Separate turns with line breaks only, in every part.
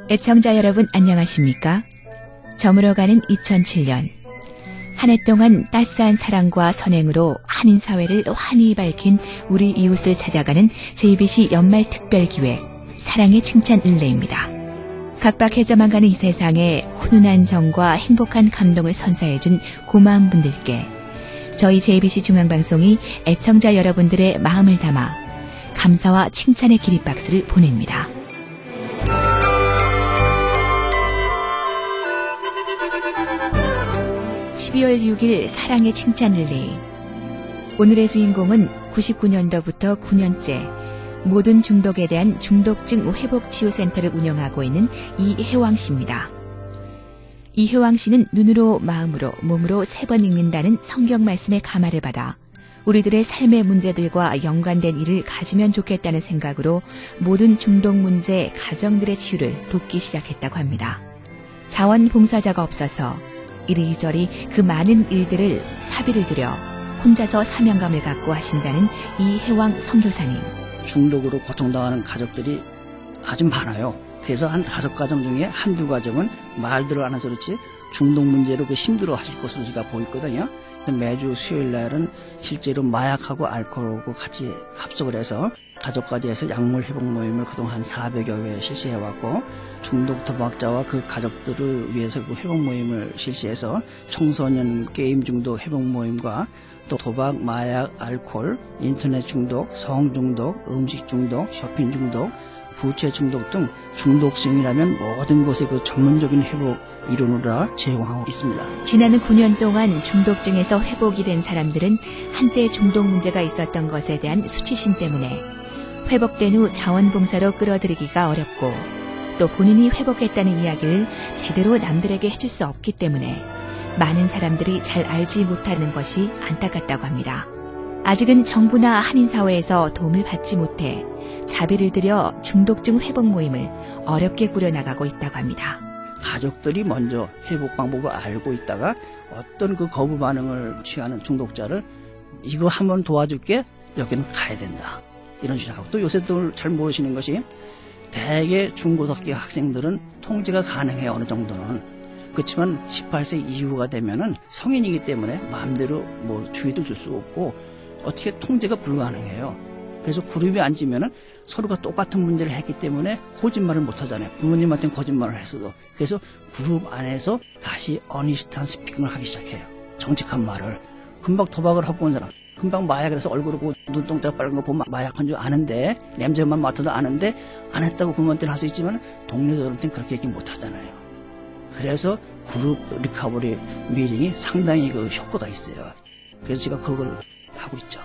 애청자 여러분 안녕하십니까? 저물어가는 2007년 한 해 동안 따스한 사랑과 선행으로 한인사회를 환히 밝힌 우리 이웃을 찾아가는 JBC 연말 특별기획 사랑의 칭찬 일레입니다. 각박해져만 가는 이 세상에 훈훈한 정과 행복한 감동을 선사해준 고마운 분들께 저희 JBC 중앙방송이 애청자 여러분들의 마음을 담아 감사와 칭찬의 기립박수를 보냅니다. (12월 6일) 사랑의 칭찬 릴레이. 오늘의 주인공은 99년도부터 9년째 모든 중독에 대한 중독증 회복치유센터를 운영하고 있는 이혜왕 씨입니다. 이혜왕 씨는 눈으로, 마음으로, 몸으로 3번 읽는다는 성경 말씀의 감화를 받아 우리들의 삶의 문제들과 연관된 일을 가지면 좋겠다는 생각으로 모든 중독 문제, 가정들의 치유를 돕기 시작했다고 합니다. 자원봉사자가 없어서 이리저리 그 많은 일들을 사비를 들여 혼자서 사명감을 갖고 하신다는 이혜왕 선교사님.
중독으로 고통당하는 가족들이 아주 많아요. 그래서 한 5가정 중에 한두 가정은 말들을 안 해서 그렇지 중독 문제로 힘들어 하실 것으로 제가 보이거든요. 매주 수요일 날은 실제로 마약하고 알코올하고 같이 합석을 해서 가족까지 해서 약물 회복 모임을 그동안 400여 회 실시해왔고, 중독 도박자와 그 가족들을 위해서 그 회복 모임을 실시해서 청소년 게임 중독 회복 모임과 또 도박, 마약, 알코올, 인터넷 중독, 성 중독, 음식 중독, 쇼핑 중독, 부채 중독 등 중독성이라면 모든 것의 그 전문적인 회복 이론으로 제공하고 있습니다.
지난 9년 동안 중독증에서 회복이 된 사람들은 한때 중독 문제가 있었던 것에 대한 수치심 때문에 회복된 후 자원봉사로 끌어들이기가 어렵고, 또 본인이 회복했다는 이야기를 제대로 남들에게 해줄 수 없기 때문에 많은 사람들이 잘 알지 못하는 것이 안타깝다고 합니다. 아직은 정부나 한인사회에서 도움을 받지 못해 자비를 들여 중독증 회복 모임을 어렵게 꾸려나가고 있다고 합니다.
가족들이 먼저 회복 방법을 알고 있다가 어떤 그 거부 반응을 취하는 중독자를 이거 한번 도와줄게, 여기는 가야 된다, 이런 식으로 하고, 또 요새 또 잘 모르시는 것이 대개 중고등학교 학생들은 통제가 가능해요, 어느 정도는. 그렇지만 18세 이후가 되면은 성인이기 때문에 마음대로 뭐 주의도 줄 수 없고 어떻게 통제가 불가능해요. 그래서 그룹에 앉으면은 서로가 똑같은 문제를 했기 때문에 거짓말을 못 하잖아요. 부모님한테는 거짓말을 했어도. 그래서 그룹 안에서 다시 어니스트한 스피킹을 하기 시작해요. 정직한 말을. 금방 도박을 하고 온 사람, 금방 마약을 해서 얼굴을 보고 눈동자 빨간 거 보면 마약한 줄 아는데, 냄새만 맡아도 아는데 안 했다고 부모한테는 할 수 있지만 동료들한테는 그렇게 얘기 못 하잖아요. 그래서 그룹 리커버리 미팅이 상당히 그 효과가 있어요. 그래서 제가 그걸 하고 있죠.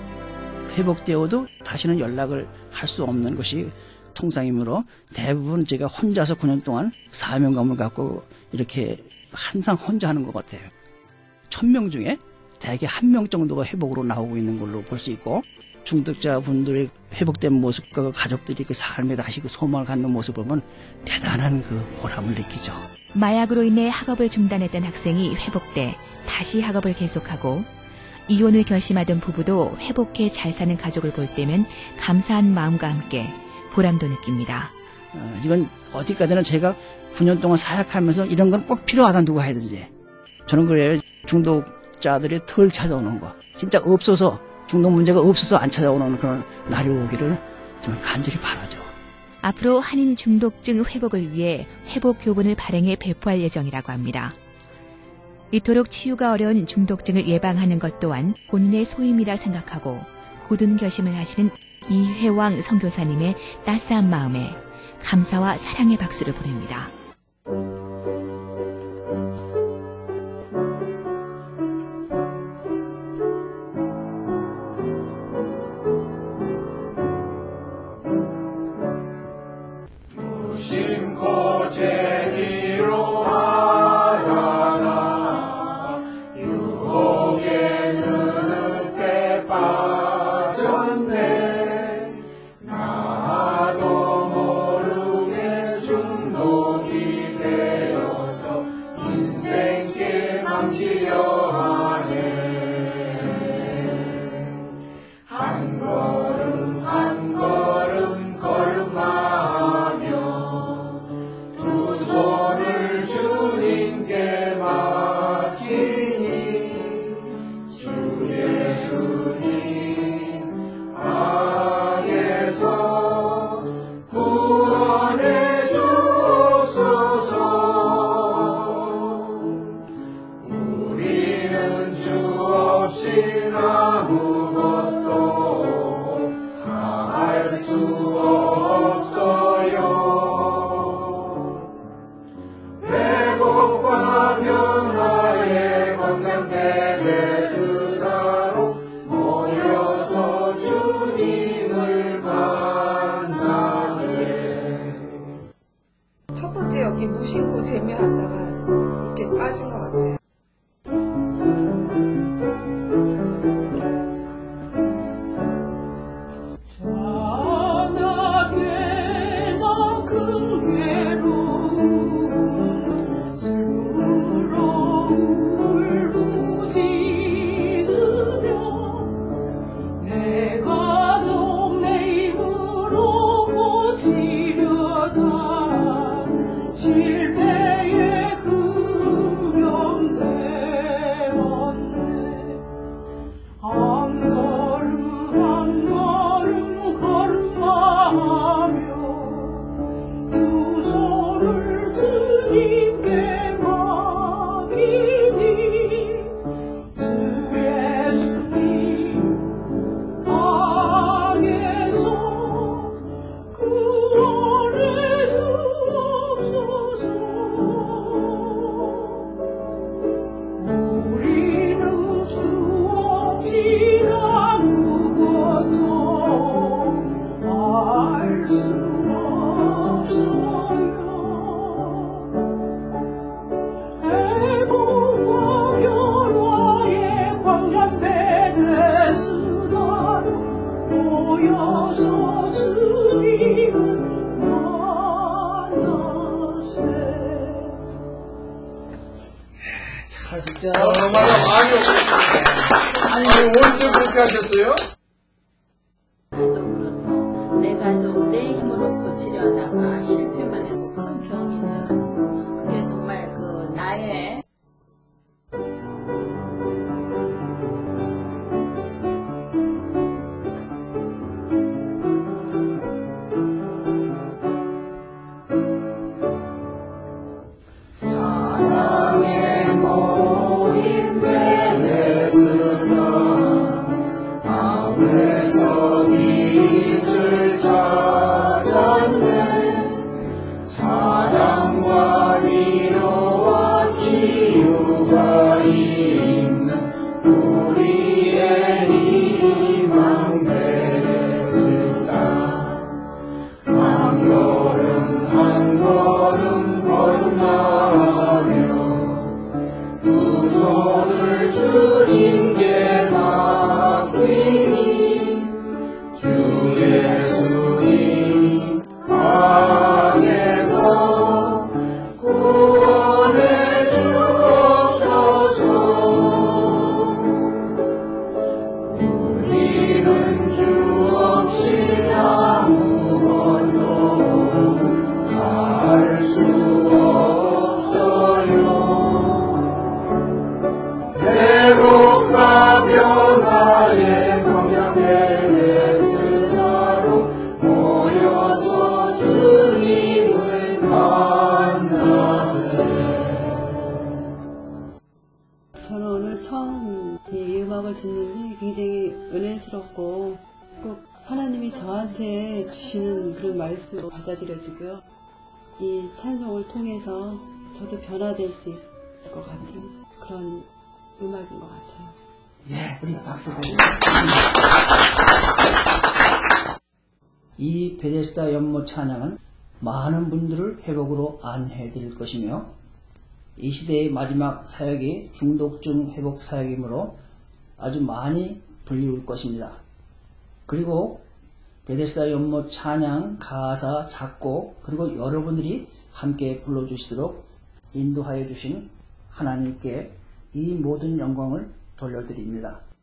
회복되어도 다시는 연락을 할 수 없는 것이 통상이므로 대부분 제가 혼자서 9년 동안 사명감을 갖고 이렇게 항상 혼자 하는 것 같아요. 1000명 중에 대개 1명 정도가 회복으로 나오고 있는 걸로 볼 수 있고, 중독자분들의 회복된 모습과 가족들이 그 삶에 다시 그 소망을 갖는 모습을 보면 대단한 그 보람을 느끼죠.
마약으로 인해 학업을 중단했던 학생이 회복돼 다시 학업을 계속하고, 이혼을 결심하던 부부도 회복해 잘 사는 가족을 볼 때면 감사한 마음과 함께 보람도 느낍니다.
이건 어디까지나 제가 9년 동안 사역하면서 이런 건 꼭 필요하다, 누가 해야든지. 저는 그래요. 중독자들이 덜 찾아오는 거, 진짜 없어서, 중독 문제가 없어서 안 찾아오는 그런 날이 오기를 좀 간절히 바라죠.
앞으로 한인 중독증 회복을 위해 회복 교본을 발행해 배포할 예정이라고 합니다. 이토록 치유가 어려운 중독증을 예방하는 것 또한 본인의 소임이라 생각하고 굳은 결심을 하시는 이혜왕 선교사님의 따스한 마음에 감사와 사랑의 박수를 보냅니다.
무심코 제리로 하다가 유혹의 늪에 빠졌네. 나도 모르게 중독이 되어서 인생길 망치려 하네. 한 걸음 한 걸음 걸음하며 없인 아무것도 할 수 없어요. 회복과 변화의 권장되게 수다로 모여서 주님을 만나세.
첫 번째 여기 무심코 재미하다가 이렇게 빠진 것 같아요.
실패의 흠병되었네. 한 걸음 한 걸음 걸음마하며 두 손을 주님께 맡기니 주 예수님 안에서 구원해 주옵소서. 우리는 주 없이 아무것도 알 수 없어요. 회복과 변화의 광야 베데스다로 모여서 주님을 만나세.
잘하셨죠?
정말 많이 아니 언제 그렇게 하셨어요?
가족으로서 내 가족 내 힘으로 고치려다가 실패만 하고 큰 병이면 그게 정말 그 나의
사랑의 모임 베데스다 아무에서 빛을 찾았네. 사랑과 위로와 치유가 있는 우리의 희망 베데스다. 한 걸음 한 걸음 걸음하며 두 손을 주님께 맡기니 주 예수님 안에서 구원해 주옵소서. 우리는 주 없이 아무것도 할 수 없어요. 회복과 변화의 광야 베데스다로 모여서 주님을 만나세.
저는 오늘 처음 이 음악을 듣는데 굉장히 은혜스럽고 꼭 하나님이 저한테 주시는 그런 말씀으로 받아들여지고요. 이 찬송을 통해서 저도 변화될 수 있을 것 같은 그런 음악인 것 같아요.
예, 우리 박수 드립니다. 이 베데스다 연못 찬양은 많은 분들을 회복으로 안내해 드릴 것이며 이 시대의 마지막 사역이 중독증 회복 사역이므로 아주 많이 불리울 것입니다. 그리고 베데스다 연못 찬양, 가사, 작곡 그리고 여러분들이 함께 불러주시도록 인도하여 주신 하나님께 이 모든 영광을 돌려드립니다.